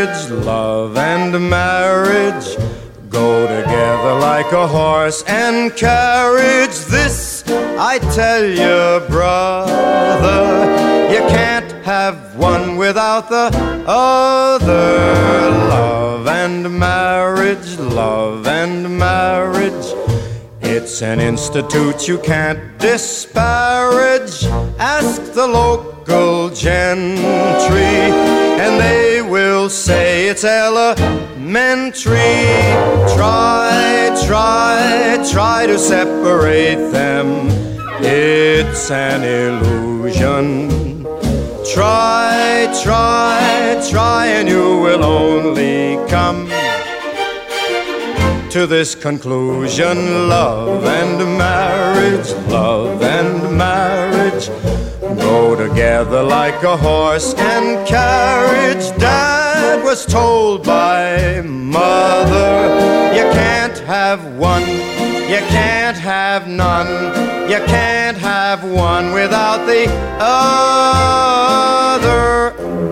marriage, love and marriage go together like a horse and carriage. This I tell you, brother, you can't have one without the other. Love and marriage, love and marriage, it's an institute you can't disparage. Ask the local gentry, and they will say it's elementary. Try to separate them, it's an illusion. Try, and you will only come to this conclusion. Love and marriage, love and marriage go together like a horse and carriage. Dad was told by mother, you can't have one, you can't have none, you can't have one without the other.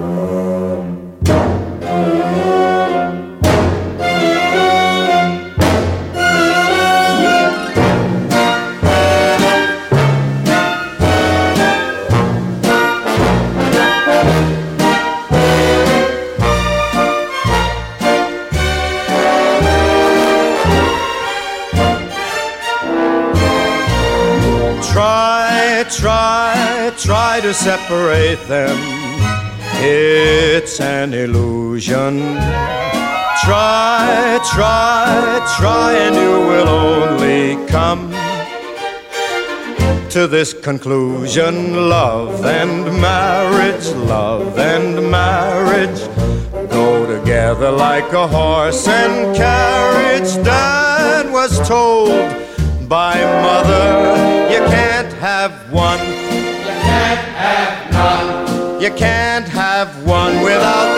Try to separate them, it's an illusion. Try, and you will only come to this conclusion. Love and marriage, love and marriage go together like a horse and carriage. Dad was told by mother, you can't have one, you can't have none, you can't have one without